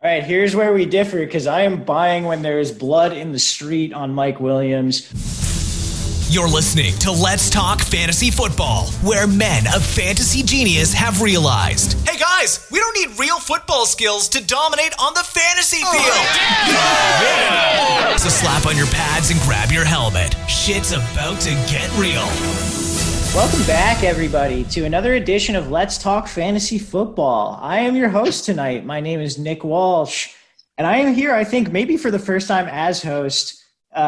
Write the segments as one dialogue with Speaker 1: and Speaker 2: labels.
Speaker 1: All right, here's where we differ because I am buying when there is blood in the street on Mike Williams.
Speaker 2: You're listening to Let's Talk Fantasy Football, where men of fantasy genius have realized, hey guys, we don't need real football skills to dominate on the fantasy field. Yeah. So slap on your pads and grab your helmet. Shit's about to get real.
Speaker 1: Welcome back, everybody, to another edition of Let's Talk Fantasy Football. I am your host tonight. My name is Nick Walsh, and I am here, I think, maybe for the first time as host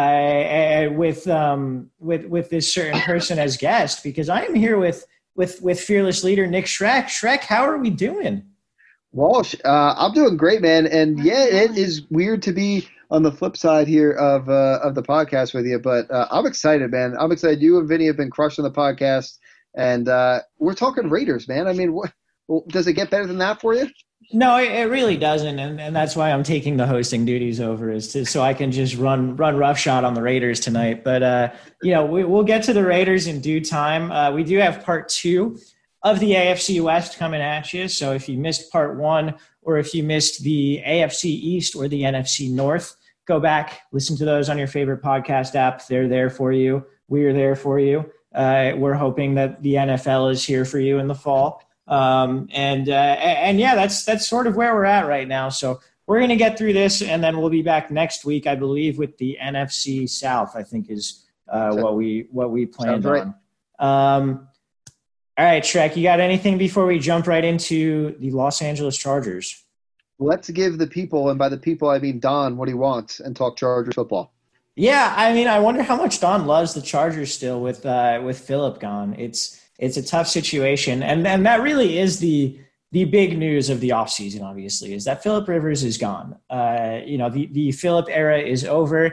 Speaker 1: with this certain person as guest, because I am here with fearless leader Nick Schreck. Schreck, how are we doing?
Speaker 3: Walsh, I'm doing great, man. And yeah, it is weird to be on the flip side here of the podcast with you, but I'm excited, man. I'm excited. You and Vinny have been crushing the podcast, and we're talking Raiders, man. I mean, does it get better than that for you?
Speaker 1: No, it really doesn't, and that's why I'm taking the hosting duties over, so I can just run roughshod on the Raiders tonight. But we'll get to the Raiders in due time. We do have part 2 of the AFC West coming at you. So if you missed part 1, or if you missed the AFC East or the NFC North, go back, listen to those on your favorite podcast app. They're there for you. We're there for you. We're hoping that the NFL is here for you in the fall. And yeah, that's sort of where we're at right now. So we're going to get through this, and then we'll be back next week, I believe, with the NFC South, I think is what we planned on. All right, Shrek, you got anything before we jump right into the Los Angeles Chargers?
Speaker 3: Let's give the people, and by the people I mean Don, what he wants, and talk Chargers football.
Speaker 1: Yeah, I mean, I wonder how much Don loves the Chargers still with Phillip gone. It's a tough situation, and that really is the big news of the offseason, obviously, is that Phillip Rivers is gone. The Phillip era is over.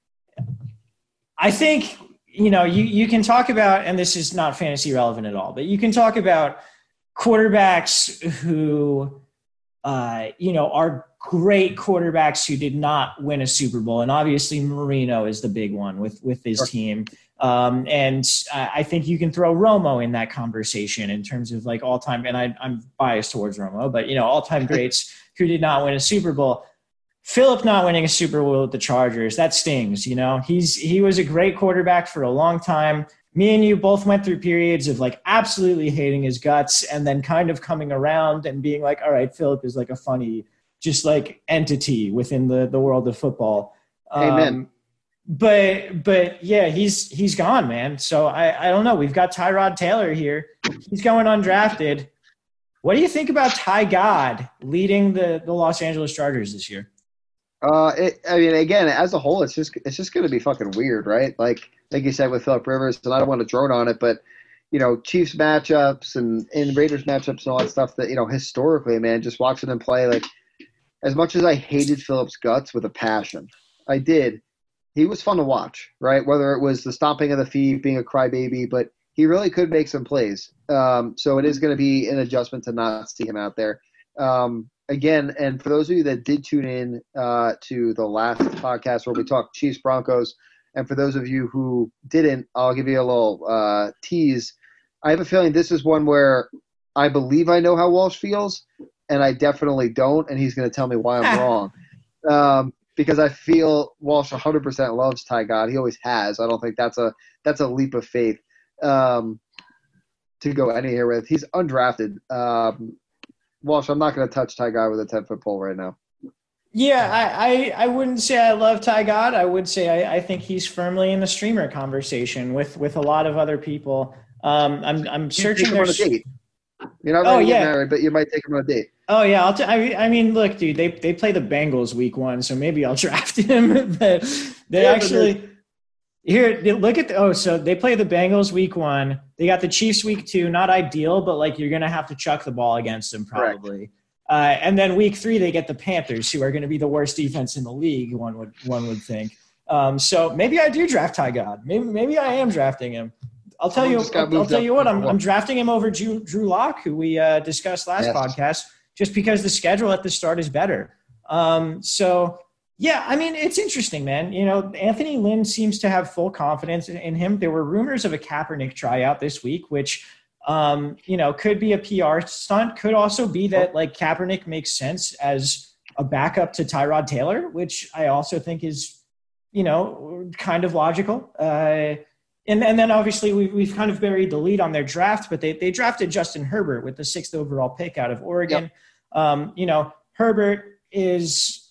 Speaker 1: I think, you can talk about, and this is not fantasy relevant at all, but you can talk about quarterbacks who, are great quarterbacks who did not win a Super Bowl. And obviously Marino is the big one with his team. And I think you can throw Romo in that conversation in terms of like all time. And I'm biased towards Romo, but all time greats who did not win a Super Bowl. Phillip not winning a Super Bowl with the Chargers, that stings. He was a great quarterback for a long time. Me and you both went through periods of like absolutely hating his guts and then kind of coming around and being like, all right, Phillip is like a funny, just like entity within the world of football.
Speaker 3: Amen.
Speaker 1: But yeah, he's gone, man. So I don't know. We've got Tyrod Taylor here. He's going undrafted. What do you think about Ty God leading the Los Angeles Chargers this year?
Speaker 3: Again, as a whole, it's just going to be fucking weird, right? Like you said with Phillip Rivers, and I don't want to drone on it, but Chiefs matchups and Raiders matchups and all that stuff that historically, man, just watching them play, like as much as I hated Phillip's guts with a passion, I did. He was fun to watch, right? Whether it was the stomping of the feet, being a crybaby, but he really could make some plays. So it is going to be an adjustment to not see him out there. Again, and for those of you that did tune in to the last podcast where we talked Chiefs Broncos, and for those of you who didn't, I'll give you a little tease. I have a feeling this is one where I believe I know how Walsh feels, and I definitely don't, and he's going to tell me why I'm wrong. Because I feel Walsh 100% loves Ty God. He always has. I don't think that's a leap of faith to go anywhere with. He's undrafted. Walsh, I'm not going to touch Ty God with a 10-foot pole right now.
Speaker 1: Yeah, I wouldn't say I love Ty God. I would say I think he's firmly in the streamer conversation with a lot of other people. I'm searching.
Speaker 3: You're not ready to get married, but you might take him on a date.
Speaker 1: Oh yeah, I mean, look, dude, they play the Bengals week 1, so maybe I'll draft him. They actually. Here, look at so they play the Bengals week 1. They got the Chiefs week 2. Not ideal, but like you're gonna have to chuck the ball against them probably. And then week 3 they get the Panthers, who are going to be the worst defense in the league. One would think. So maybe I do draft Ty God. Maybe I am drafting him. I'll tell you what. I'm drafting him over Drew Lock, who we discussed last podcast, just because the schedule at the start is better. So. Yeah, I mean, it's interesting, man. Anthony Lynn seems to have full confidence in him. There were rumors of a Kaepernick tryout this week, which, could be a PR stunt. Could also be that, like, Kaepernick makes sense as a backup to Tyrod Taylor, which I also think is, kind of logical. And then obviously we've kind of buried the lead on their draft, but they drafted Justin Herbert with the 6th overall pick out of Oregon. Yep. Herbert is,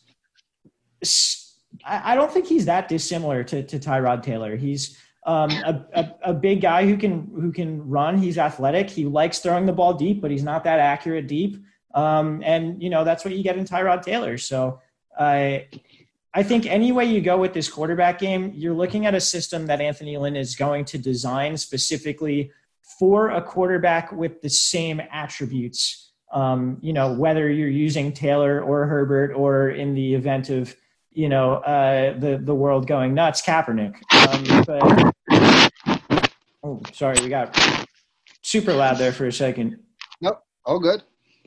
Speaker 1: I don't think he's that dissimilar to Tyrod Taylor. He's a big guy who can run. He's athletic. He likes throwing the ball deep, but he's not that accurate deep. And that's what you get in Tyrod Taylor. So I think any way you go with this quarterback game, you're looking at a system that Anthony Lynn is going to design specifically for a quarterback with the same attributes, whether you're using Taylor or Herbert, or in the event of, the world going nuts, Kaepernick. Sorry, we got super loud there for a second.
Speaker 3: Nope, all good.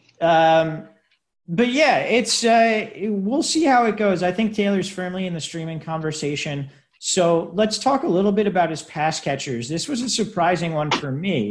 Speaker 1: But yeah, it's we'll see how it goes. I think Taylor's firmly in the streaming conversation. So let's talk a little bit about his pass catchers. This was a surprising one for me.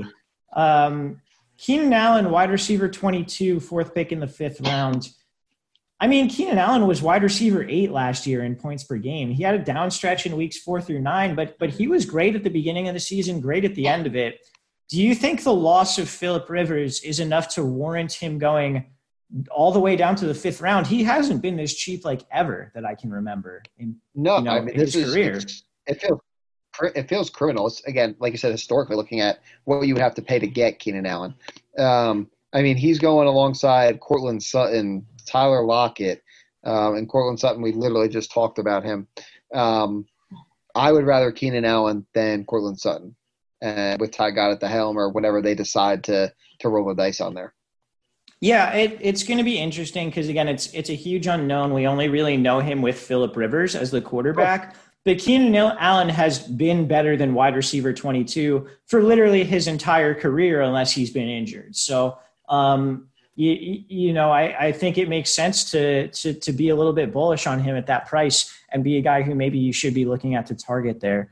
Speaker 1: Keenan Allen, wide receiver 22, 4th pick in the 5th round. I mean, Keenan Allen was wide receiver 8 last year in points per game. He had a down stretch in weeks 4 through 9, but he was great at the beginning of the season, great at the end of it. Do you think the loss of Phillip Rivers is enough to warrant him going all the way down to the 5th round? He hasn't been this cheap ever that I can remember in his career.
Speaker 3: It feels criminal. It's, again, like you said, historically looking at what you would have to pay to get Keenan Allen. He's going alongside Courtland Sutton, Tyler Lockett, and Courtland Sutton. We literally just talked about him. I would rather Keenan Allen than Courtland Sutton, with Ty Gott at the helm or whatever they decide to roll the dice on there.
Speaker 1: Yeah, it's going to be interesting because, again, it's a huge unknown. We only really know him with Phillip Rivers as the quarterback. But Keenan Allen has been better than wide receiver 22 for literally his entire career, unless he's been injured. So, I think it makes sense to be a little bit bullish on him at that price and be a guy who maybe you should be looking at to target there.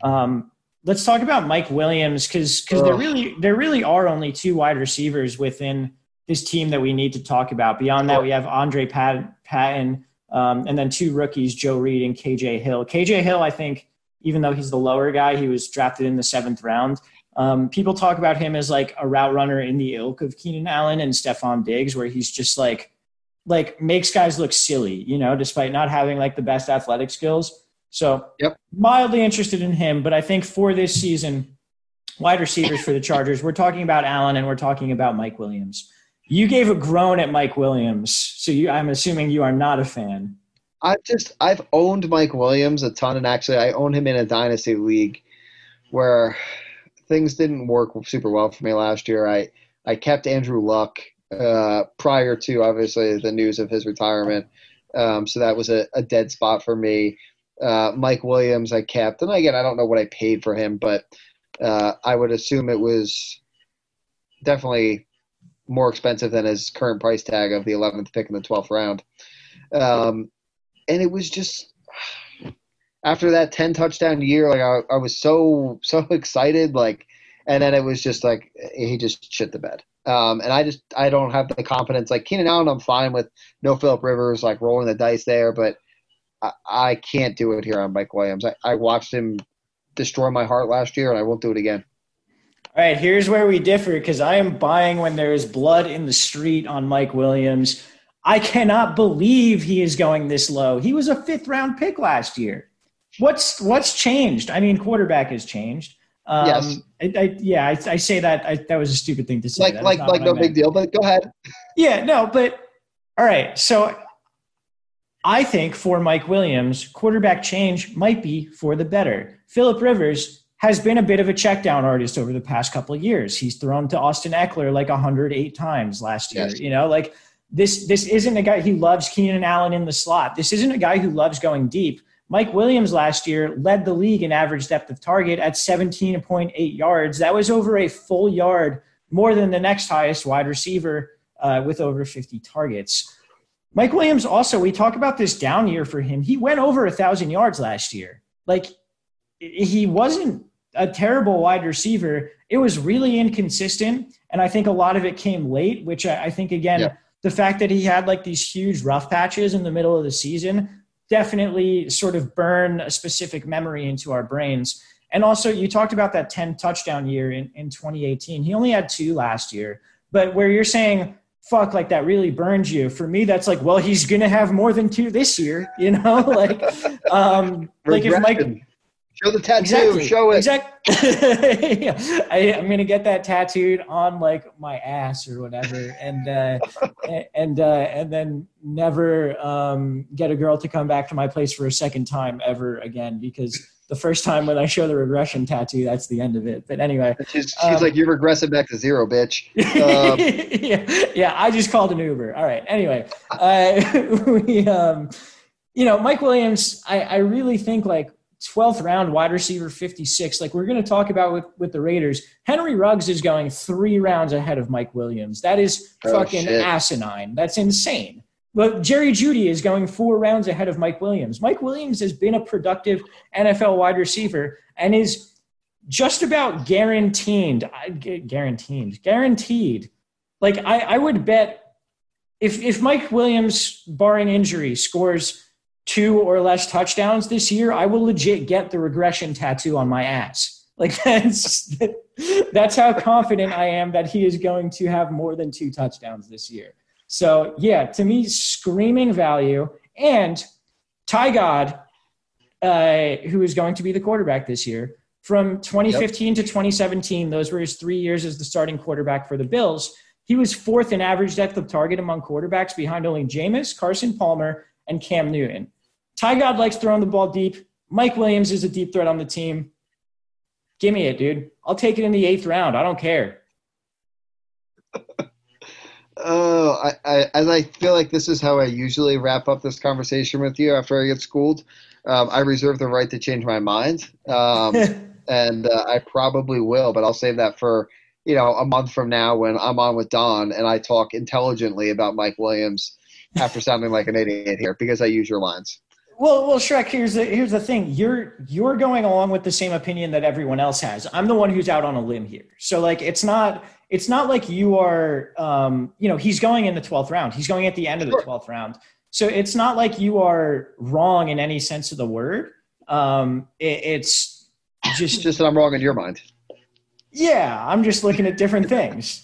Speaker 1: Let's talk about Mike Williams because there really are only 2 wide receivers within this team that we need to talk about. Beyond that, we have Andre Patton, and then 2 rookies, Joe Reed and KJ Hill. KJ Hill, I think, even though he's the lower guy, he was drafted in the 7th round. People talk about him as like a route runner in the ilk of Keenan Allen and Stephon Diggs, where he's just like makes guys look silly, despite not having the best athletic skills. So Mildly interested in him, but I think for this season, wide receivers for the Chargers, we're talking about Allen and we're talking about Mike Williams. You gave a groan at Mike Williams, so I'm assuming you are not a fan.
Speaker 3: I've owned Mike Williams a ton, and actually I owned him in a dynasty league where things didn't work super well for me last year. I kept Andrew Luck prior to, obviously, the news of his retirement, so that was a dead spot for me. Mike Williams I kept, and again, I don't know what I paid for him, but I would assume it was definitely more expensive than his current price tag of the 11th pick in the 12th round. And it was just after that 10 touchdown year, I was so excited, and then it was just he just shit the bed. And I don't have the confidence. Keenan Allen, I'm fine with. No Phillip Rivers, rolling the dice there, but I can't do it here on Mike Williams. I watched him destroy my heart last year, and I won't do it again.
Speaker 1: All right, here's where we differ because I am buying when there is blood in the street on Mike Williams. I cannot believe he is going this low. He was a 5th round pick last year. What's changed? I mean, quarterback has changed.
Speaker 3: Yes.
Speaker 1: I say that. That was a stupid thing to say.
Speaker 3: No big deal, but go ahead.
Speaker 1: Yeah, no, but all right. So I think for Mike Williams, quarterback change might be for the better. Phillip Rivers has been a bit of a check down artist over the past couple of years. He's thrown to Austin Eckler 108 times last year. Yes. This isn't a guy who loves Keenan Allen in the slot. This isn't a guy who loves going deep. Mike Williams last year led the league in average depth of target at 17.8 yards. That was over a full yard more than the next highest wide receiver with over 50 targets. Mike Williams also, we talk about this down year for him. He went over 1,000 yards last year. He wasn't a terrible wide receiver. It was really inconsistent, and I think a lot of it came late, which I think, again, the fact that he had like these huge rough patches in the middle of the season definitely sort of burn a specific memory into our brains. And also, you talked about that 10 touchdown year in 2018. He only had 2 last year. But where you're saying, fuck, like that really burned you. For me, that's like, well, he's going to have more than 2 this year, you know? Like if Mike –
Speaker 3: show the tattoo.
Speaker 1: Exactly.
Speaker 3: Show it.
Speaker 1: Exactly. Yeah. I'm gonna get that tattooed on like my ass or whatever, and then never get a girl to come back to my place for a second time ever again, because the first time when I show the regression tattoo, that's the end of it. But anyway,
Speaker 3: she's like, you're regressing back to 0, bitch.
Speaker 1: Yeah. I just called an Uber. All right. Anyway, Mike Williams, I really think like 12th round wide receiver 56. Like we're going to talk about with the Raiders, Henry Ruggs is going 3 rounds ahead of Mike Williams. That is fucking asinine. That's insane. But Jerry Jeudy is going 4 rounds ahead of Mike Williams. Mike Williams has been a productive NFL wide receiver and is just about guaranteed. Like I would bet if Mike Williams, barring injury, scores 2 or less touchdowns this year, I will legit get the regression tattoo on my ass. Like that's how confident I am that he is going to have more than 2 touchdowns this year. So yeah, to me, screaming value. And Ty God, who is going to be the quarterback this year, from 2015 to 2017, those were his 3 years as the starting quarterback for the Bills. He was 4th in average depth of target among quarterbacks, behind only Jameis, Carson Palmer, and Cam Newton. Ty God likes throwing the ball deep. Mike Williams is a deep threat on the team. Give me it, dude. I'll take it in the 8th round. I don't care.
Speaker 3: Oh, as I feel like this is how I usually wrap up this conversation with you after I get schooled. I reserve the right to change my mind, and I probably will, but I'll save that for a month from now when I'm on with Don and I talk intelligently about Mike Williams after sounding like an idiot here because I use your lines.
Speaker 1: Well, Shrek, here's the thing. You're going along with the same opinion that everyone else has. I'm the one who's out on a limb here. So like it's not like you are he's going in the 12th round. He's going at the end of the 12th round. So it's not like you are wrong in any sense of the word. It's just
Speaker 3: that I'm wrong in your mind.
Speaker 1: Yeah, I'm just looking at different things.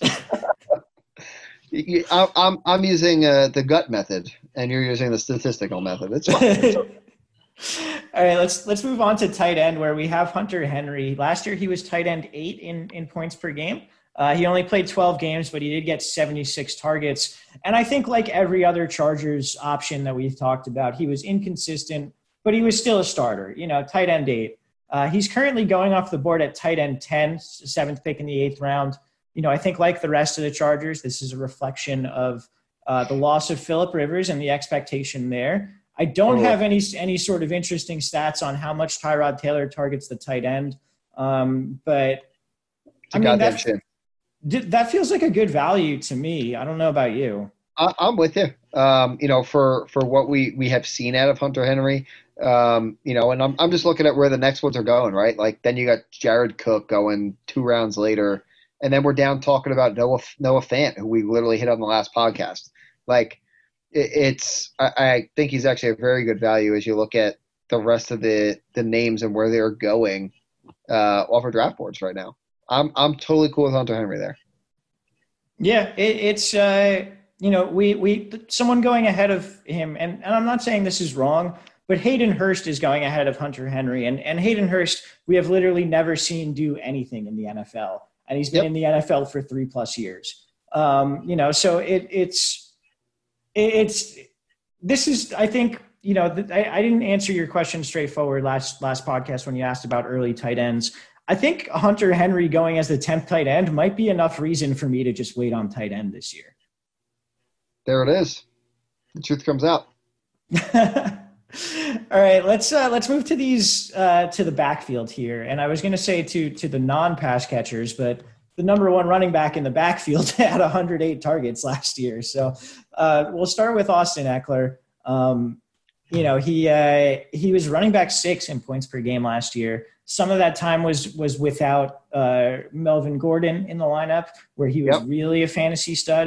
Speaker 3: I'm using the gut method, and you're using the statistical method. It's fine.
Speaker 1: All right, let's move on to tight end, where we have Hunter Henry. Last year, he was tight end 8 in points per game. He only played 12 games, but he did get 76 targets. And I think like every other Chargers option that we've talked about, he was inconsistent, but he was still a starter. Tight end 8. He's currently going off the board at tight end 10, 7th pick in the 8th round. I think like the rest of the Chargers, this is a reflection of the loss of Phillip Rivers and the expectation there. I don't have any sort of interesting stats on how much Tyrod Taylor targets the tight end, but I mean that feels like a good value to me. I don't know about you.
Speaker 3: I'm with you. For what we have seen out of Hunter Henry, and I'm just looking at where the next ones are going, right? Like then you got Jared Cook going 2 rounds later. And then we're down talking about Noah Fant, who we literally hit on the last podcast. Like, I think he's actually a very good value as you look at the rest of the names and where they're going off our draft boards right now. I'm totally cool with Hunter Henry there.
Speaker 1: Yeah, it's someone going ahead of him, and I'm not saying this is wrong, but Hayden Hurst is going ahead of Hunter Henry, and Hayden Hurst we have literally never seen do anything in the NFL. And he's been in the NFL for 3+ years. So this is, I think, I didn't answer your question straightforward last podcast when you asked about early tight ends. I think Hunter Henry going as the 10th tight end might be enough reason for me to just wait on tight end this year.
Speaker 3: There it is. The truth comes out.
Speaker 1: All right, let's move to these to the backfield here. And I was going to say to the non-pass catchers, but the number 1 running back in the backfield had 108 targets last year. So we'll start with Austin Eckler. He was running back 6 in points per game last year. Some of that time was without Melvin Gordon in the lineup, where he was really a fantasy stud.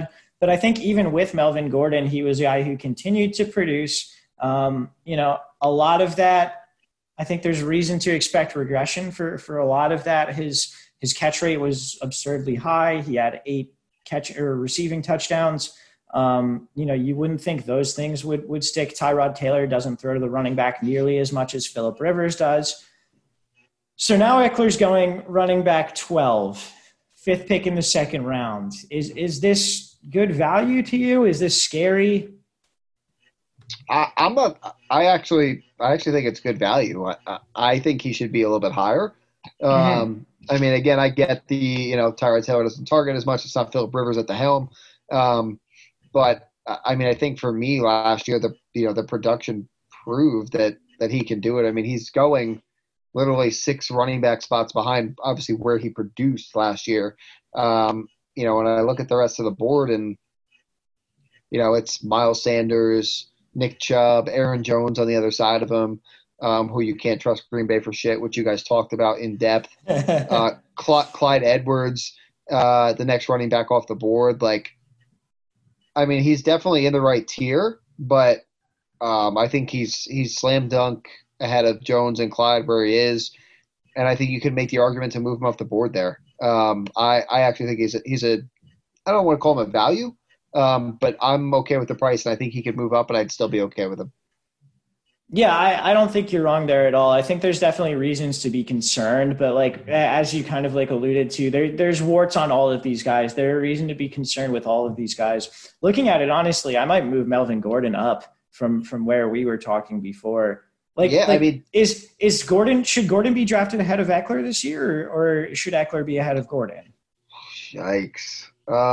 Speaker 1: But I think even with Melvin Gordon, he was a guy who continued to produce. A lot of that, I think there's reason to expect regression for a lot of that. His catch rate was absurdly high. He had 8 receiving touchdowns. You wouldn't think those things would stick. Tyrod Taylor doesn't throw to the running back nearly as much as Phillip Rivers does. So now Eckler's going running back 12, 5th pick in the second round. Is this good value to you? Is this scary?
Speaker 3: I actually think it's good value. I think he should be a little bit higher. I mean, again, I get Tyrod Taylor doesn't target as much. It's not Phillip Rivers at the helm. But I mean, I think for me last year, the production proved that he can do it. I mean, he's going literally 6 running back spots behind, obviously, where he produced last year. When I look at the rest of the board, and it's Miles Sanders, Nick Chubb, Aaron Jones on the other side of him, who you can't trust Green Bay for shit, which you guys talked about in depth. Clyde Edwards, the next running back off the board. I mean, he's definitely in the right tier, but I think he's slam dunk ahead of Jones and Clyde where he is, and I think you could make the argument to move him off the board there. I actually think he's a I don't want to call him a value, but I'm okay with the price, and I think he could move up, and I'd still be okay with him.
Speaker 1: Yeah, I don't think you're wrong there at all. I think there's definitely reasons to be concerned, but as you kind of alluded to, there's warts on all of these guys. There's a reason to be concerned with all of these guys. Looking at it honestly, I might move Melvin Gordon up from where we were talking before. I mean, should Gordon be drafted ahead of Eckler this year, or should Eckler be ahead of Gordon?
Speaker 3: Yikes.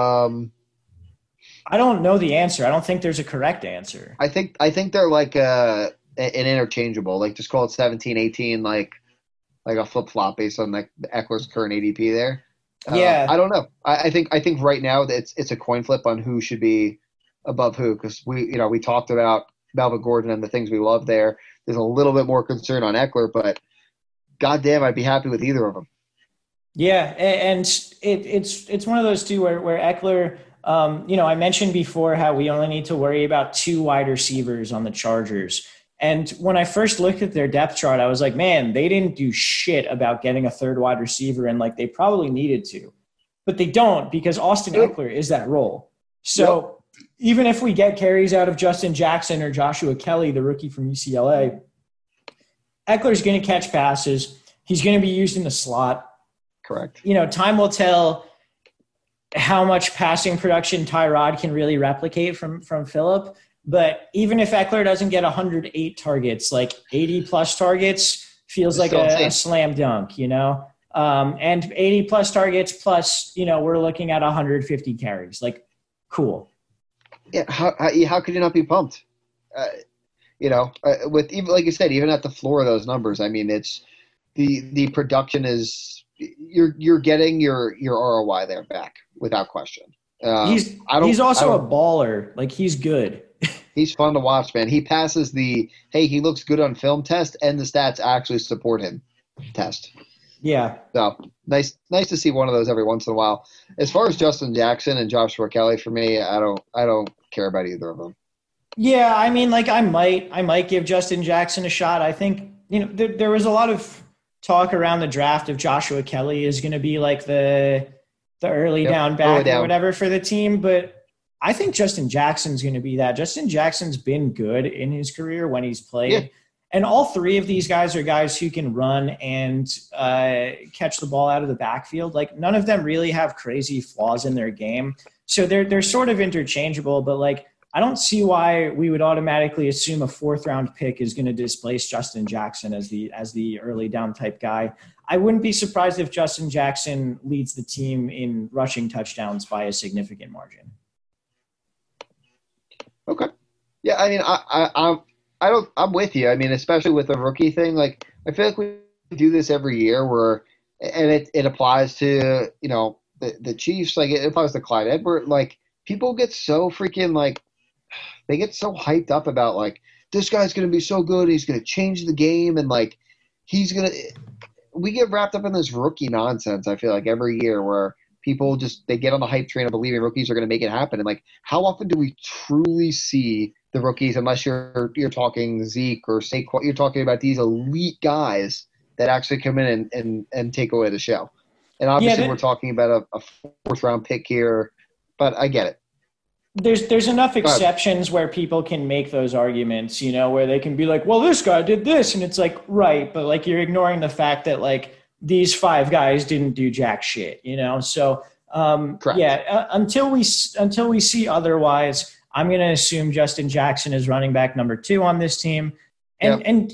Speaker 1: I don't know the answer. I don't think there's a correct answer.
Speaker 3: I think they're an interchangeable, just call it 17, 18, like a flip-flop based on Eckler's current ADP there.
Speaker 1: Yeah.
Speaker 3: I don't know. I think right now that it's a coin flip on who should be above who, because we talked about Melvin Gordon and the things we love there. There's a little bit more concern on Eckler, but goddamn, I'd be happy with either of them.
Speaker 1: Yeah, and it's one of those two where Eckler, I mentioned before how we only need to worry about 2 wide receivers on the Chargers. And when I first looked at their depth chart, I was like, man, they didn't do shit about getting a 3rd wide receiver, and they probably needed to. But they don't, because Austin Eckler is that role. So even if we get carries out of Justin Jackson or Joshua Kelly, the rookie from UCLA, Eckler's going to catch passes. He's going to be used in the slot.
Speaker 3: Correct.
Speaker 1: Time will tell how much passing production Tyrod can really replicate from Phillip. But even if Eckler doesn't get 108 targets, 80-plus targets feels like a slam dunk, and 80-plus targets plus, we're looking at 150 carries. Cool.
Speaker 3: Yeah, how could you not be pumped? With even like you said, even at the floor of those numbers, I mean, it's the production is you're getting your ROI there back without question.
Speaker 1: He's also a baller. He's good.
Speaker 3: He's fun to watch, man. He passes the he looks good on film test, and the stats actually support him test.
Speaker 1: Yeah.
Speaker 3: So nice to see one of those every once in a while. As far as Justin Jackson and Joshua Kelly, for me, I don't care about either of them.
Speaker 1: Yeah, I mean, I might give Justin Jackson a shot. I think there was a lot of talk around the draft if Joshua Kelly is going to be the early down back or whatever for the team, but I think Justin Jackson's going to be that. Justin Jackson's been good in his career when he's played. Yeah. And all 3 of these guys are guys who can run and catch the ball out of the backfield. None of them really have crazy flaws in their game. So they're sort of interchangeable, but I don't see why we would automatically assume a 4th round pick is going to displace Justin Jackson as the early down type guy. I wouldn't be surprised if Justin Jackson leads the team in rushing touchdowns by a significant margin. Okay.
Speaker 3: Yeah, I mean, I'm with you. I mean, especially with the rookie thing, I feel like we do this every year and it applies to, the Chiefs, it applies to Clyde Edwards. People get so freaking, they get so hyped up about, this guy's going to be so good, he's going to change the game, and, we get wrapped up in this rookie nonsense, I feel every year where people they get on the hype train of believing rookies are going to make it happen. And like, how often do we truly see the rookies, unless you're talking Zeke or Saquon, you're talking about these elite guys that actually come in and take away the show. And obviously we're talking about a fourth round pick here, but I get it.
Speaker 1: There's enough exceptions where people can make those arguments, where they can be like, well, this guy did this. And it's like, right. But like, you're ignoring the fact that like these 5 guys didn't do jack shit, So until we see otherwise, I'm going to assume Justin Jackson is running back number 2 on this team. And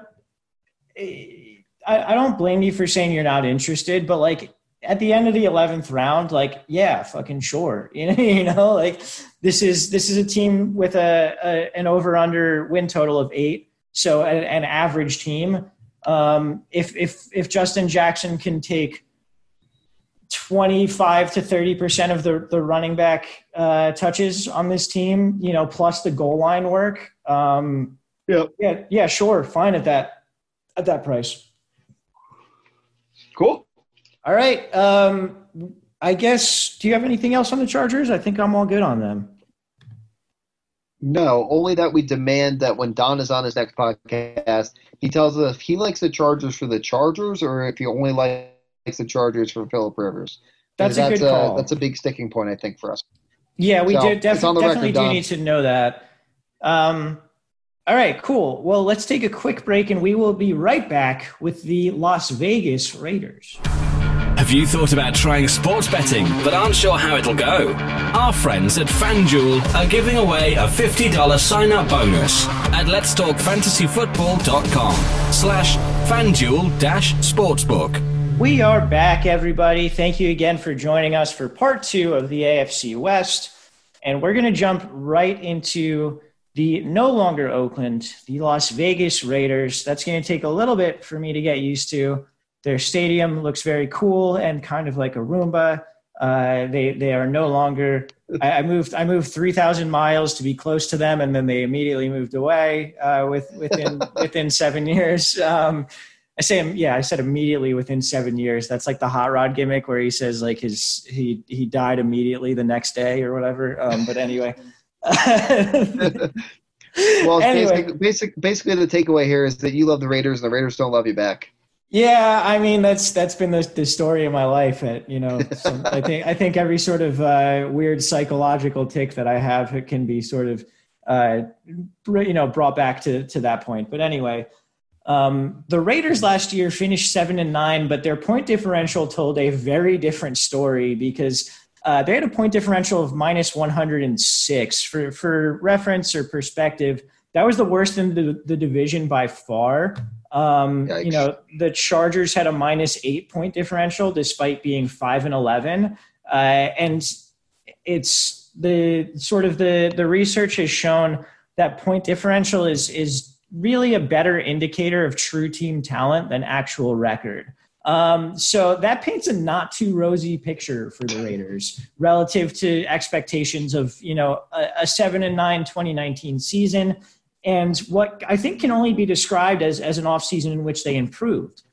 Speaker 1: I don't blame you for saying you're not interested, but like at the end of the 11th round, like, yeah, fucking sure. Like this is a team with an over under win total of 8. So an average team. If Justin Jackson can take 25 to 30% of the running back touches on this team, plus the goal line work. Sure. Fine at that price.
Speaker 3: Cool.
Speaker 1: All right. I guess, do you have anything else on the Chargers? I think I'm all good on them.
Speaker 3: No, only that we demand that when Don is on his next podcast, he tells us if he likes the Chargers for the Chargers or if he only likes the Chargers for Phillip Rivers.
Speaker 1: That's a good call.
Speaker 3: That's a big sticking point, I think, for us.
Speaker 1: Yeah, we definitely do need to know that. All right, cool. Well, let's take a quick break, and we will be right back with the Las Vegas Raiders.
Speaker 4: Have you thought about trying sports betting but aren't sure how it'll go? Our friends at FanDuel are giving away a $50 sign-up bonus at letstalkfantasyfootball.com/FanDuel-sportsbook.
Speaker 1: We are back, everybody. Thank you again for joining us for part 2 of the AFC West. And we're going to jump right into the no longer Oakland, the Las Vegas Raiders. That's going to take a little bit for me to get used to. Their stadium looks very cool and kind of like a Roomba. They are no longer. I moved 3,000 miles to be close to them, and then they immediately moved away within 7 years. I said immediately within 7 years. That's like the Hot Rod gimmick where he says like he died immediately the next day or whatever. But anyway.
Speaker 3: Well, basically the takeaway here is that you love the Raiders and the Raiders don't love you back.
Speaker 1: Yeah, I mean that's been the story of my life. I think every sort of weird psychological tick that I have can be sort of brought back to that point. But anyway, the Raiders last year finished 7-9, but their point differential told a very different story because they had a point differential of minus 106. For reference or perspective, that was the worst in the division by far. The Chargers had a minus 8 point differential despite being 5-11. And it's the research has shown that point differential is really a better indicator of true team talent than actual record. So that paints a not too rosy picture for the Raiders relative to expectations of, a 7-9 2019 season. And what I think can only be described as an offseason in which they improved.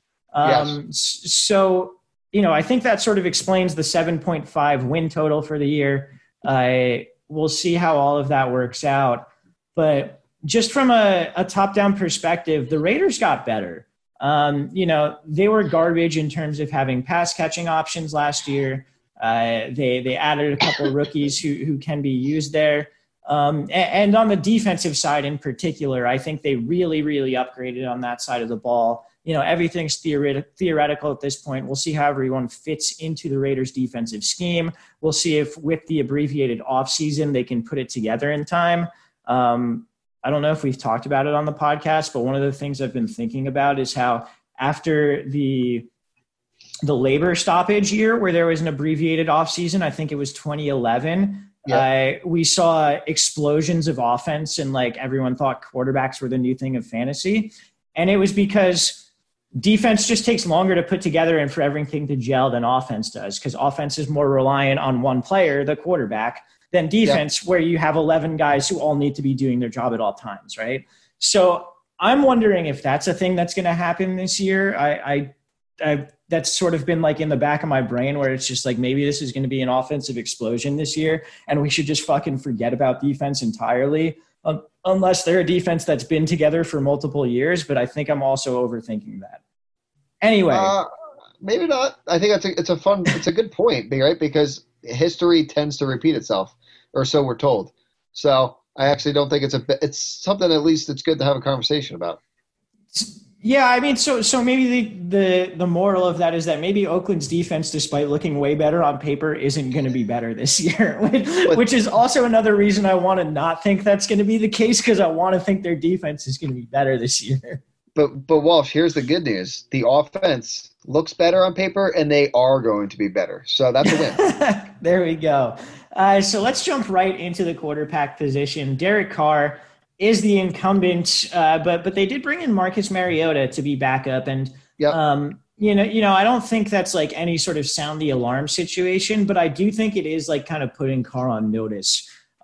Speaker 1: So, I think that sort of explains the 7.5 win total for the year. We'll see how all of that works out. But just from a top-down perspective, the Raiders got better. They were garbage in terms of having pass-catching options last year. They added a couple of rookies who can be used there. And on the defensive side in particular, I think they really, really upgraded on that side of the ball. Everything's theoretical at this point. We'll see how everyone fits into the Raiders defensive scheme. We'll see if with the abbreviated offseason, they can put it together in time. I don't know if we've talked about it on the podcast, but one of the things I've been thinking about is how after the labor stoppage year where there was an abbreviated offseason, I think it was 2011, we saw explosions of offense and like everyone thought quarterbacks were the new thing of fantasy. And it was because defense just takes longer to put together and for everything to gel than offense does, because offense is more reliant on one player, the quarterback, than defense where you have 11 guys who all need to be doing their job at all times, right? So I'm wondering if that's a thing that's going to happen this year. that's sort of been like in the back of my brain where it's just like, maybe this is going to be an offensive explosion this year and we should just fucking forget about defense entirely, unless they're a defense that's been together for multiple years. But I think I'm also overthinking that. Anyway.
Speaker 3: Maybe not. I think it's a good point, right? Because history tends to repeat itself, or so we're told. So I actually don't think it's something, at least it's good to have a conversation about.
Speaker 1: Yeah, I mean, so maybe the moral of that is that maybe Oakland's defense, despite looking way better on paper, isn't going to be better this year, which is also another reason I want to not think that's going to be the case, because I want to think their defense is going to be better this year.
Speaker 3: But Walsh, here's the good news. The offense looks better on paper, and they are going to be better. So that's a win.
Speaker 1: There we go. So let's jump right into the quarterback position. Derek Carr is the incumbent, but they did bring in Marcus Mariota to be backup. And,
Speaker 3: yep.
Speaker 1: I don't think that's like any sort of sound the alarm situation, but I do think it is like kind of putting Carr on notice.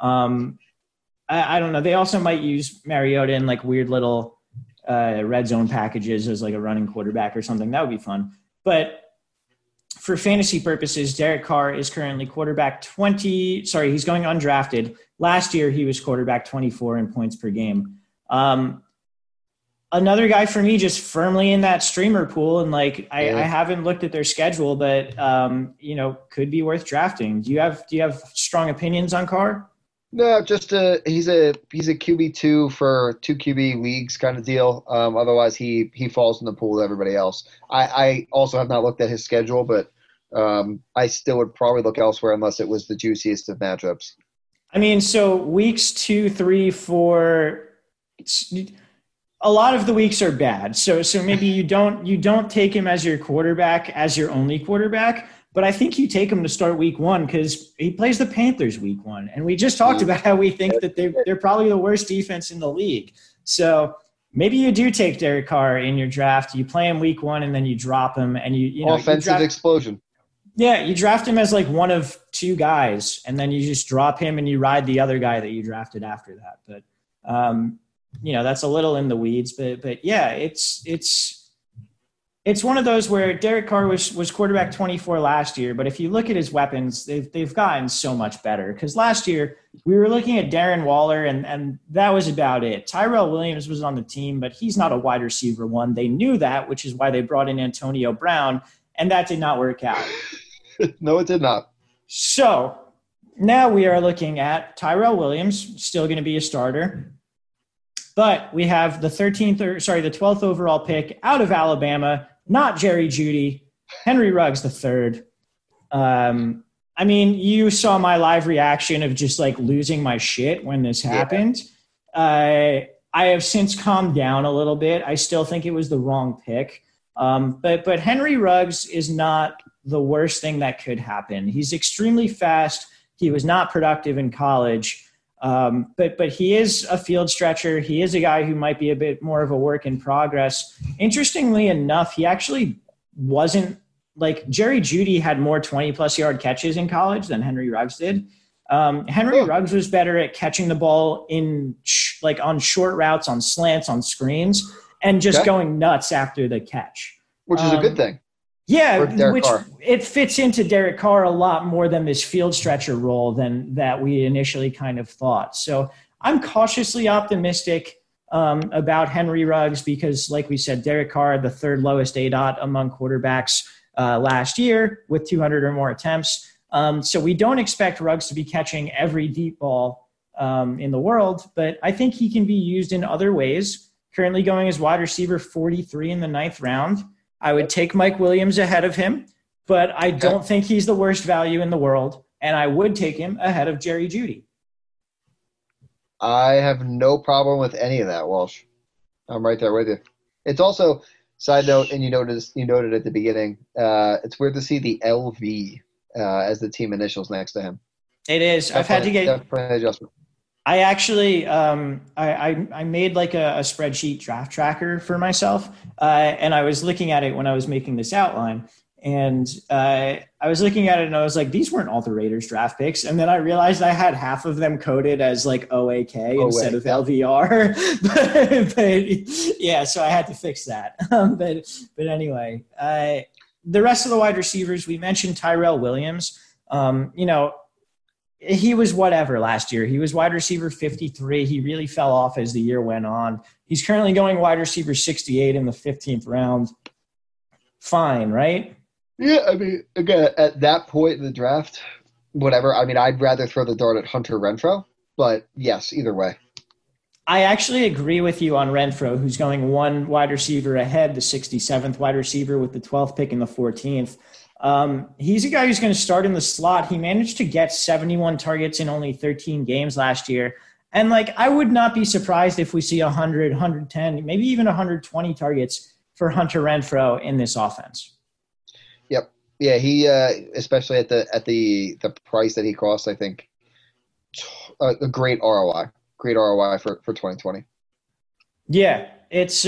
Speaker 1: I don't know. They also might use Mariota in like weird little red zone packages as like a running quarterback or something. That would be fun. But for fantasy purposes, Derek Carr is currently quarterback 20. Sorry, he's going undrafted. Last year, he was quarterback 24 in points per game. Another guy for me just firmly in that streamer pool. And like, I haven't looked at their schedule, but could be worth drafting. Do you have strong opinions on Carr?
Speaker 3: No, just he's a QB2 for 2 QB leagues kind of deal. Otherwise, he falls in the pool with everybody else. I also have not looked at his schedule, but I still would probably look elsewhere unless it was the juiciest of matchups.
Speaker 1: I mean, so weeks 2, 3, 4, a lot of the weeks are bad. So maybe you don't take him as your quarterback, as your only quarterback. But I think you take him to start week 1 because he plays the Panthers week 1. And we just talked about how we think that they're probably the worst defense in the league. So maybe you do take Derek Carr in your draft. You play him week 1 and then you drop him and
Speaker 3: offensive explosion.
Speaker 1: Yeah, you draft him as like one of 2 guys and then you just drop him and you ride the other guy that you drafted after that. But that's a little in the weeds. But yeah, it's one of those where Derek Carr was quarterback 24 last year, but if you look at his weapons, they've gotten so much better. Because last year we were looking at Darren Waller, and that was about it. Tyrell Williams was on the team, but he's not a wide receiver 1. They knew that, which is why they brought in Antonio Brown, and that did not work out.
Speaker 3: No, it did not.
Speaker 1: So now we are looking at Tyrell Williams, still going to be a starter. But we have the 12th overall pick out of Alabama, not Jerry Jeudy, Henry Ruggs III. I mean, you saw my live reaction of just like losing my shit when this happened. I have since calmed down a little bit. I still think it was the wrong pick. But Henry Ruggs is not the worst thing that could happen. He's extremely fast. He was not productive in college. But he is a field stretcher. He is a guy who might be a bit more of a work in progress. Interestingly enough, he actually wasn't like Jerry Jeudy had more 20-plus yard catches in college than Henry Ruggs did. Henry Ruggs was better at catching the ball on short routes, on slants, on screens, and just going nuts after the catch.
Speaker 3: Which is a good thing.
Speaker 1: Yeah, it fits into Derek Carr a lot more than this field stretcher role than that we initially kind of thought. So I'm cautiously optimistic about Henry Ruggs because, like we said, Derek Carr, the 3rd lowest ADOT among quarterbacks last year with 200 or more attempts. So we don't expect Ruggs to be catching every deep ball in the world, but I think he can be used in other ways. Currently going as wide receiver 43 in the 9th round. I would take Mike Williams ahead of him, but I don't think he's the worst value in the world, and I would take him ahead of Jerry Jeudy.
Speaker 3: I have no problem with any of that, Walsh. I'm right there with you. It's also, side note, and you noted at the beginning, it's weird to see the LV as the team initials next to him.
Speaker 1: It is. I've had to get
Speaker 3: an adjustment.
Speaker 1: I actually I made like a spreadsheet draft tracker for myself, and I was looking at it when I was making this outline. And I was looking at it and I was like, these weren't all the Raiders draft picks. And then I realized I had half of them coded as like OAK instead of LVR. but yeah, so I had to fix that. But anyway, the rest of the wide receivers, we mentioned Tyrell Williams. He was whatever last year. He was wide receiver 53. He really fell off as the year went on. He's currently going wide receiver 68 in the 15th round. Fine, right?
Speaker 3: Yeah, I mean, again, at that point in the draft, whatever. I mean, I'd rather throw the dart at Hunter Renfrow, but yes, either way.
Speaker 1: I actually agree with you on Renfrow, who's going one wide receiver ahead, the 67th wide receiver with the 12th pick in the 14th. He's a guy who's going to start in the slot. He managed to get 71 targets in only 13 games last year. And I would not be surprised if we see 100, 110, maybe even 120 targets for Hunter Renfrow in this offense.
Speaker 3: Yep. Yeah, he especially at the price that he costs, I think a great ROI. Great ROI for 2020. Yeah,
Speaker 1: it's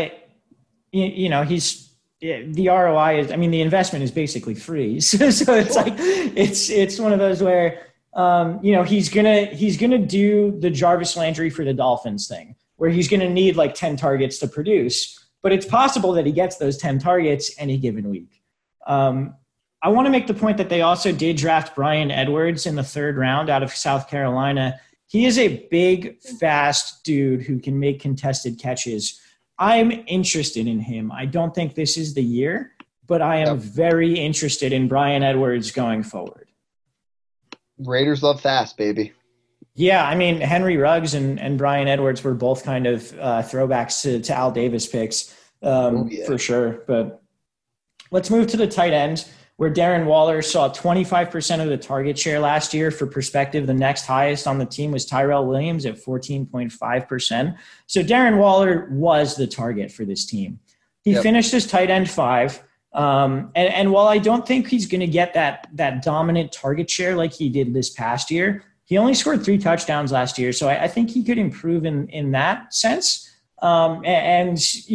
Speaker 1: he's the ROI is. I mean, the investment is basically free. So it's one of those where he's gonna do the Jarvis Landry for the Dolphins thing, where he's gonna need 10 targets to produce. But it's possible that he gets those 10 targets any given week. I want to make the point that they also did draft Bryan Edwards in the 3rd round out of South Carolina. He is a big, fast dude who can make contested catches. I'm interested in him. I don't think this is the year, but I am very interested in Bryan Edwards going forward.
Speaker 3: Raiders love fast, baby.
Speaker 1: Yeah, I mean, Henry Ruggs and Bryan Edwards were both kind of throwbacks to Al Davis picks for sure. But let's move to the tight end, where Darren Waller saw 25% of the target share last year. For perspective, the next highest on the team was Tyrell Williams at 14.5%. So Darren Waller was the target for this team. He finished as tight end 5. And while I don't think he's going to get that dominant target share like he did this past year, he only scored 3 touchdowns last year. So I think he could improve in that sense. I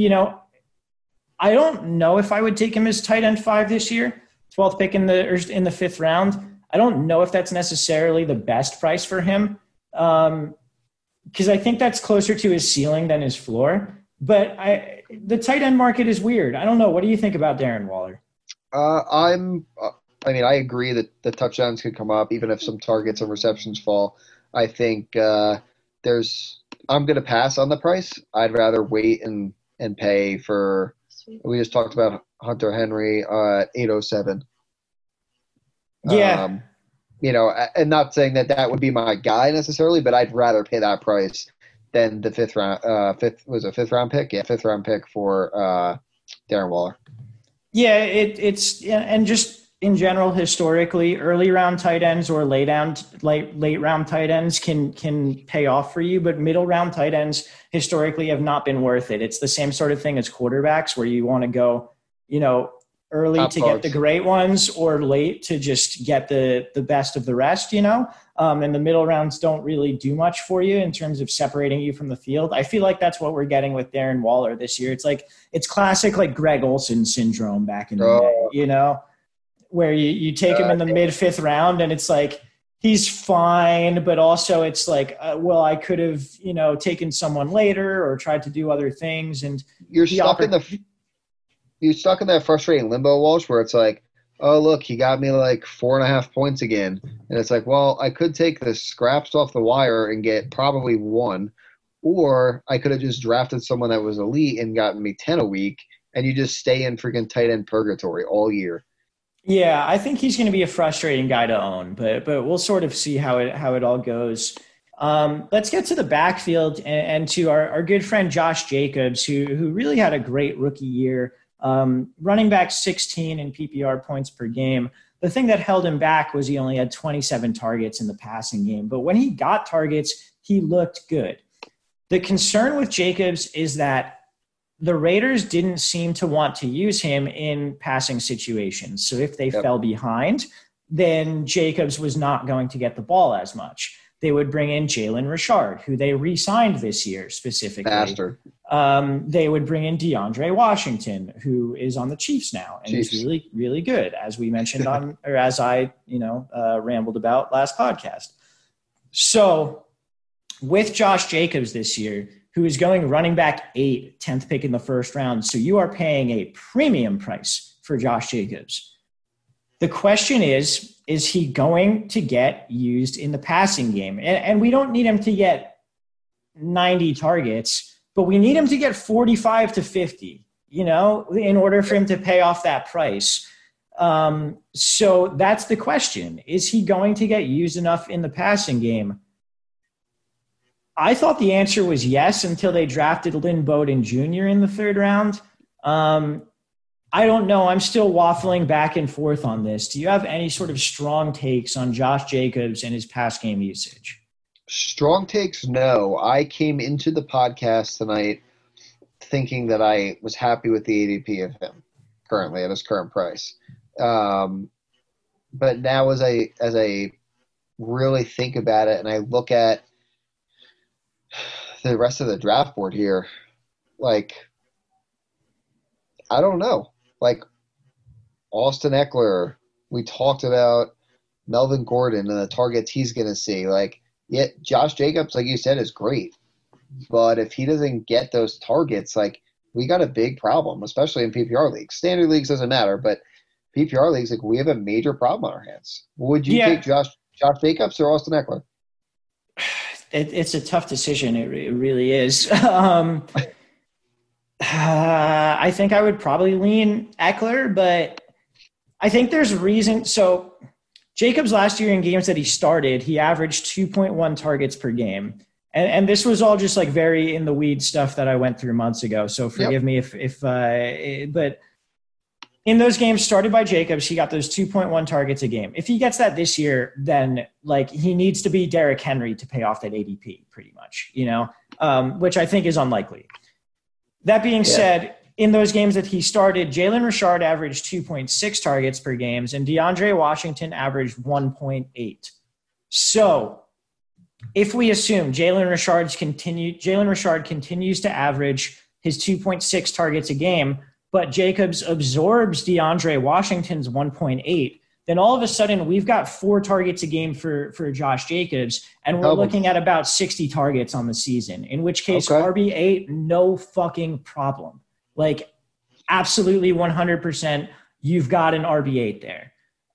Speaker 1: don't know if I would take him as tight end 5 this year. 12th pick in the 5th round. I don't know if that's necessarily the best price for him, because I think that's closer to his ceiling than his floor. But the tight end market is weird. I don't know. What do you think about Darren Waller?
Speaker 3: I agree that the touchdowns could come up, even if some targets and receptions fall. I think I'm going to pass on the price. I'd rather wait and pay for. We just talked about Hunter Henry at 807.
Speaker 1: Yeah.
Speaker 3: And not saying that would be my guy necessarily, but I'd rather pay that price than the 5th round. 5th round pick? Yeah, 5th round pick for Darren Waller.
Speaker 1: Yeah, it's and just in general, historically, early round tight ends or late round tight ends can pay off for you, but middle round tight ends historically have not been worth it. It's the same sort of thing as quarterbacks, where you want to go, early top to get the great ones, or late to just get the best of the rest, and the middle rounds don't really do much for you in terms of separating you from the field. I feel like that's what we're getting with Darren Waller this year. It's classic Greg Olsen syndrome back in the day, where you take him in the mid 5th round and it's he's fine, but also it's I could have, taken someone later or tried to do other things. And
Speaker 3: you're stuck in that frustrating limbo, Walsh, where it's oh, look, he got me 4.5 points again. And it's well, I could take the scraps off the wire and get probably 1, or I could have just drafted someone that was elite and gotten me 10 a week, and you just stay in freaking tight end purgatory all year.
Speaker 1: Yeah, I think he's going to be a frustrating guy to own, but we'll sort of see how it all goes. Let's get to the backfield and to our good friend Josh Jacobs, who really had a great rookie year. Running back 16 in PPR points per game. The thing that held him back was he only had 27 targets in the passing game. But when he got targets, he looked good. The concern with Jacobs is that the Raiders didn't seem to want to use him in passing situations. So if they fell behind, then Jacobs was not going to get the ball as much. They would bring in Jalen Richard, who they re-signed this year specifically.
Speaker 3: Faster.
Speaker 1: they would bring in DeAndre Washington, who is on the Chiefs now and is really, really good, as we mentioned as I, rambled about last podcast. So with Josh Jacobs this year, who is going running back 8, 10th pick in the first round, so you are paying a premium price for Josh Jacobs. The question is he going to get used in the passing game? And we don't need him to get 90 targets, but we need him to get 45 to 50, in order for him to pay off that price. So that's the question. Is he going to get used enough in the passing game? I thought the answer was yes until they drafted Lynn Bowden Jr. in the 3rd round. I don't know. I'm still waffling back and forth on this. Do you have any sort of strong takes on Josh Jacobs and his pass game usage?
Speaker 3: Strong takes, no. I came into the podcast tonight thinking that I was happy with the ADP of him currently at his current price. But now as I really think about it and I look at the rest of the draft board here, like, I don't know. Like, Austin Eckler, we talked about Melvin Gordon and the targets he's going to see. Like, yeah, Josh Jacobs, like you said, is great. But if he doesn't get those targets, like, we got a big problem, especially in PPR leagues. Standard leagues doesn't matter, but PPR leagues, like, we have a major problem on our hands. Would you take Josh Jacobs or Austin Eckler?
Speaker 1: It's a tough decision. It really is. I think I would probably lean Eckler, but I think there's a reason. So Jacobs last year in games that he started, he averaged 2.1 targets per game. And this was all just like very in the weed stuff that I went through months ago. So forgive me but in those games started by Jacobs, he got those 2.1 targets a game. If he gets that this year, then like he needs to be Derrick Henry to pay off that ADP pretty much, which I think is unlikely. That being said, in those games that he started, Jalen Richard averaged 2.6 targets per game, and DeAndre Washington averaged 1.8. So if we assume Jalen Richard continues to average his 2.6 targets a game, but Jacobs absorbs DeAndre Washington's 1.8, then all of a sudden we've got 4 targets a game for Josh Jacobs, and we're looking at about 60 targets on the season, in which case RB8, no fucking problem. Like, absolutely 100%, you've got an RB8 there.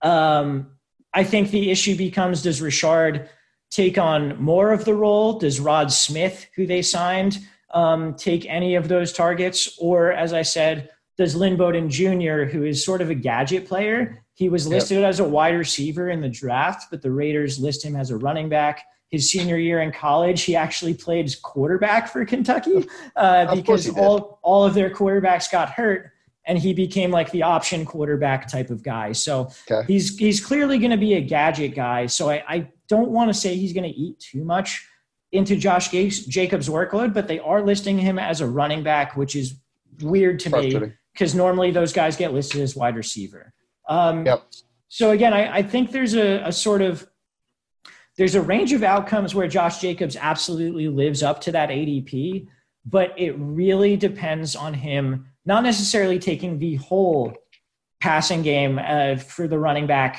Speaker 1: I think the issue becomes, does Richard take on more of the role? Does Rod Smith, who they signed, take any of those targets? Or, as I said, does Lynn Bowden Jr., who is sort of a gadget player, he was listed as a wide receiver in the draft, but the Raiders list him as a running back. His senior year in college, he actually played quarterback for Kentucky because all of their quarterbacks got hurt, and he became like the option quarterback type of guy. So he's clearly going to be a gadget guy. So I don't want to say he's going to eat too much into Josh Jacobs' workload, but they are listing him as a running back, which is weird to me because normally those guys get listed as wide receiver. So again, I think there's there's a range of outcomes where Josh Jacobs absolutely lives up to that ADP, but it really depends on him not necessarily taking the whole passing game for the running back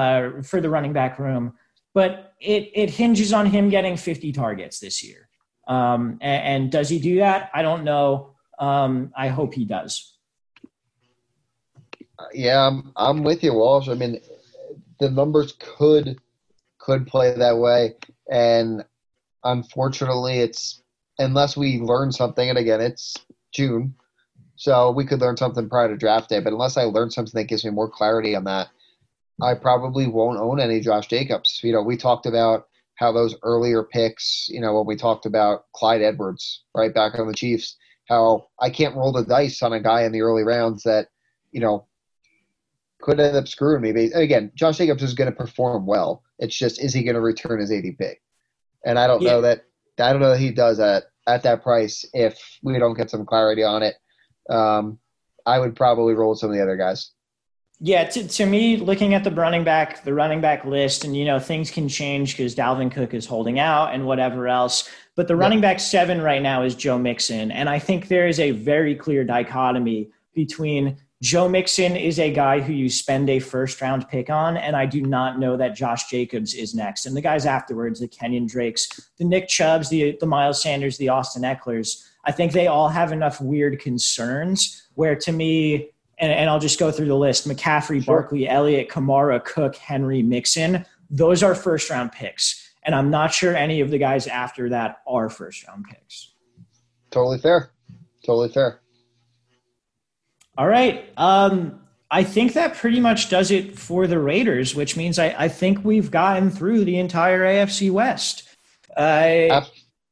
Speaker 1: room, but it hinges on him getting 50 targets this year. And does he do that? I don't know. I hope he does.
Speaker 3: Yeah, I'm with you, Walsh. I mean, the numbers could play that way, and unfortunately, it's unless we learn something. And again, it's June, so we could learn something prior to draft day. But unless I learn something that gives me more clarity on that, I probably won't own any Josh Jacobs. We talked about how those earlier picks. When we talked about Clyde Edwards right back on the Chiefs, how I can't roll the dice on a guy in the early rounds that could end up screwing me. But again, Josh Jacobs is going to perform well. It's just, is he going to return his ADP? And I don't know that he does at that price if we don't get some clarity on it. I would probably roll with some of the other guys.
Speaker 1: Yeah, to me, looking at the running back list, and things can change because Dalvin Cook is holding out and whatever else. But the running back 7 right now is Joe Mixon. And I think there is a very clear dichotomy between Joe Mixon is a guy who you spend a first-round pick on, and I do not know that Josh Jacobs is next. And the guys afterwards, the Kenyon Drakes, the Nick Chubbs, the Miles Sanders, the Austin Ecklers, I think they all have enough weird concerns where, to me, and I'll just go through the list, McCaffrey, Barkley, Elliott, Kamara, Cook, Henry, Mixon, those are first-round picks. And I'm not sure any of the guys after that are first-round picks.
Speaker 3: Totally fair. Totally fair.
Speaker 1: All right. I think that pretty much does it for the Raiders, which means I think we've gotten through the entire AFC West. Yeah.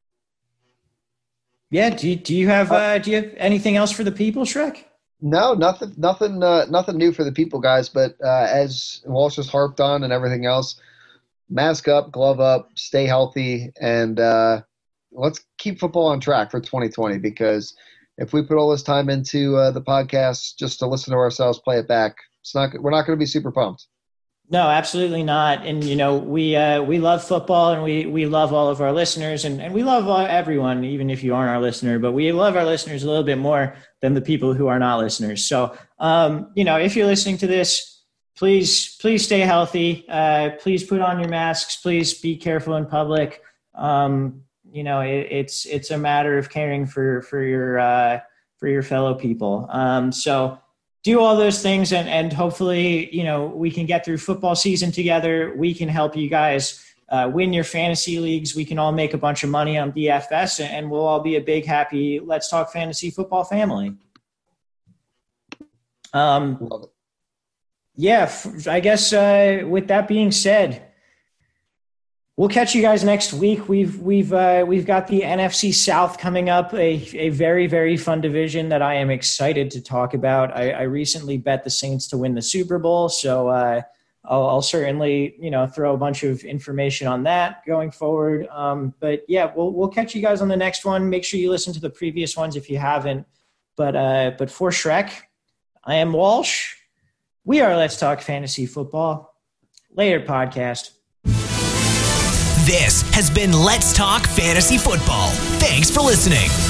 Speaker 1: Do you have anything else for the people, Shrek?
Speaker 3: No, nothing new for the people, guys. But as Walsh has harped on and everything else, mask up, glove up, stay healthy, and let's keep football on track for 2020, because if we put all this time into the podcast just to listen to ourselves play it back, we're not going to be super pumped.
Speaker 1: No, absolutely not. And, we love football, and we love all of our listeners, and we love everyone, even if you aren't our listener, but we love our listeners a little bit more than the people who are not listeners. So, if you're listening to this, please stay healthy. Please put on your masks. Please be careful in public. It's a matter of caring for your fellow people. So do all those things, and hopefully, we can get through football season together. We can help you guys win your fantasy leagues. We can all make a bunch of money on DFS, and we'll all be a big, happy Let's Talk Fantasy Football family.
Speaker 3: Love it.
Speaker 1: Yeah, I guess with that being said, we'll catch you guys next week. We've got the NFC South coming up, a very, very fun division that I am excited to talk about. I recently bet the Saints to win the Super Bowl, so I'll certainly throw a bunch of information on that going forward. But yeah, we'll catch you guys on the next one. Make sure you listen to the previous ones if you haven't. But for Shrek, I am Walsh. We are Let's Talk Fantasy Football. Later, podcast.
Speaker 2: This has been Let's Talk Fantasy Football. Thanks for listening.